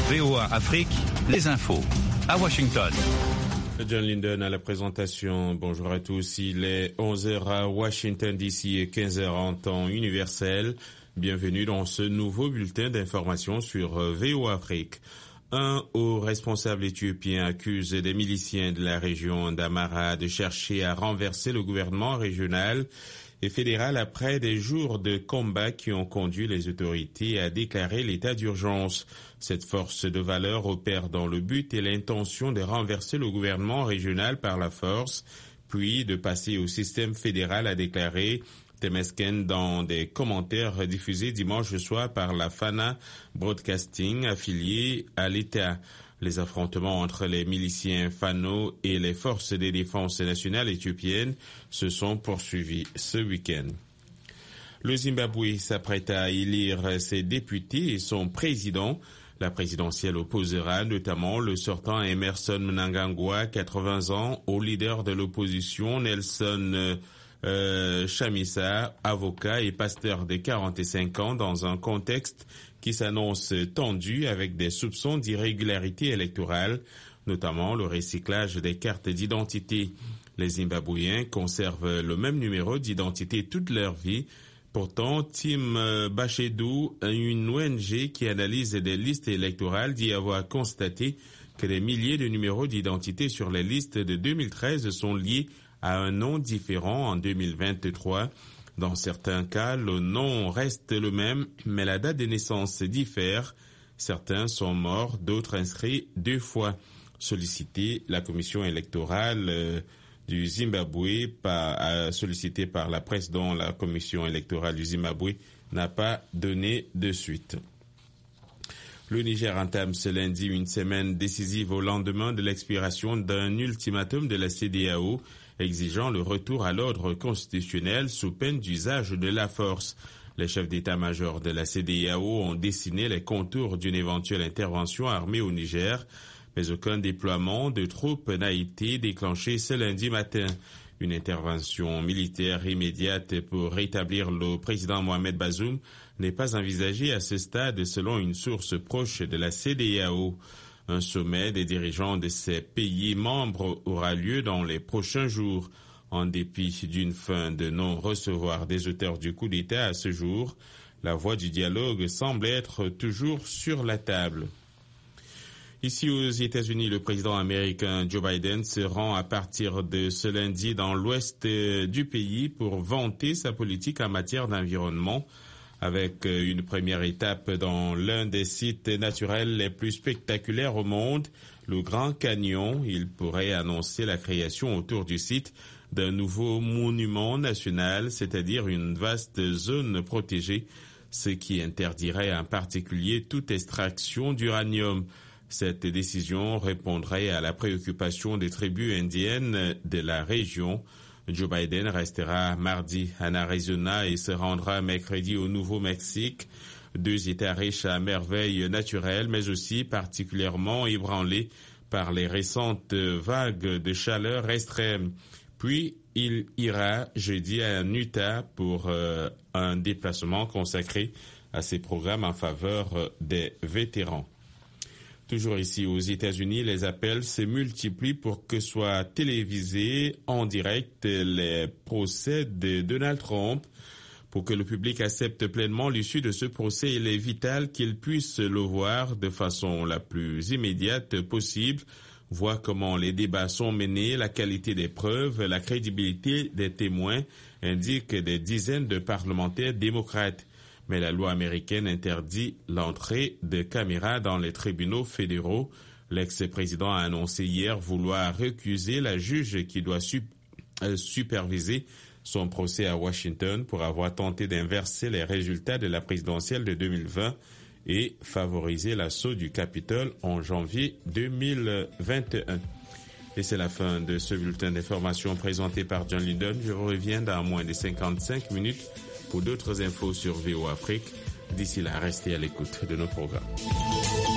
VOA Afrique, les infos. À Washington. John Linden à la présentation. Bonjour à tous. Il est 11h à Washington DC et 15h en temps universel. Bienvenue dans ce nouveau bulletin d'information sur VOA Afrique. Un haut responsable éthiopien accuse des miliciens de la région d'Amara de chercher à renverser le gouvernement régional et fédéral après des jours de combat qui ont conduit les autorités à déclarer l'état d'urgence. Cette force de valeur opère dans le but et l'intention de renverser le gouvernement régional par la force, puis de passer au système fédéral, a déclaré Temesken dans des commentaires diffusés dimanche soir par la Fana Broadcasting affiliée à l'État. Les affrontements entre les miliciens Fano et les forces de défense nationale éthiopiennes se sont poursuivis ce week-end. Le Zimbabwe s'apprête à élire ses députés et son président. La présidentielle opposera notamment le sortant Emmerson Mnangagwa, 80 ans, au leader de l'opposition Nelson Chamisa, avocat et pasteur de 45 ans, dans un contexte qui s'annonce tendu avec des soupçons d'irrégularité électorale, notamment le recyclage des cartes d'identité. Les Zimbabwéens conservent le même numéro d'identité toute leur vie. Pourtant, Tim Bachedu, une ONG qui analyse des listes électorales, dit avoir constaté que des milliers de numéros d'identité sur les listes de 2013 sont liés à un nom différent en 2023. Dans certains cas, le nom reste le même, mais la date de naissance diffère. Certains sont morts, d'autres inscrits 2 fois. Sollicité, la commission électorale du Zimbabwe, sollicitée par la presse dont la commission électorale du Zimbabwe n'a pas donné de suite. Le Niger entame ce lundi une semaine décisive au lendemain de l'expiration d'un ultimatum de la CEDEAO exigeant le retour à l'ordre constitutionnel sous peine d'usage de la force. Les chefs d'état-major de la CEDEAO ont dessiné les contours d'une éventuelle intervention armée au Niger, mais aucun déploiement de troupes n'a été déclenché ce lundi matin. Une intervention militaire immédiate pour rétablir le président Mohamed Bazoum n'est pas envisagée à ce stade selon une source proche de la CEDEAO. Un sommet des dirigeants de ces pays membres aura lieu dans les prochains jours. En dépit d'une fin de non-recevoir des auteurs du coup d'État à ce jour, la voie du dialogue semble être toujours sur la table. Ici aux États-Unis, le président américain Joe Biden se rend à partir de ce lundi dans l'ouest du pays pour vanter sa politique en matière d'environnement. Avec une première étape dans l'un des sites naturels les plus spectaculaires au monde, le Grand Canyon, il pourrait annoncer la création autour du site d'un nouveau monument national, c'est-à-dire une vaste zone protégée, ce qui interdirait en particulier toute extraction d'uranium. Cette décision répondrait à la préoccupation des tribus indiennes de la région. Joe Biden restera mardi en Arizona et se rendra mercredi au Nouveau-Mexique, 2 États riches à merveilles naturelles, mais aussi particulièrement ébranlés par les récentes vagues de chaleur extrême. Puis, il ira jeudi en Utah pour un déplacement consacré à ses programmes en faveur des vétérans. Toujours ici aux États-Unis, les appels se multiplient pour que soient télévisés en direct les procès de Donald Trump. Pour que le public accepte pleinement l'issue de ce procès, il est vital qu'il puisse le voir de façon la plus immédiate possible, voir comment les débats sont menés, la qualité des preuves, la crédibilité des témoins, indiquent des dizaines de parlementaires démocrates. Mais la loi américaine interdit l'entrée de caméras dans les tribunaux fédéraux. L'ex-président a annoncé hier vouloir récuser la juge qui doit superviser son procès à Washington pour avoir tenté d'inverser les résultats de la présidentielle de 2020 et favoriser l'assaut du Capitole en janvier 2021. Et c'est la fin de ce bulletin d'information présenté par John Linden. Je reviens dans moins de 55 minutes pour d'autres infos sur VOA Afrique. D'ici là, restez à l'écoute de nos programmes.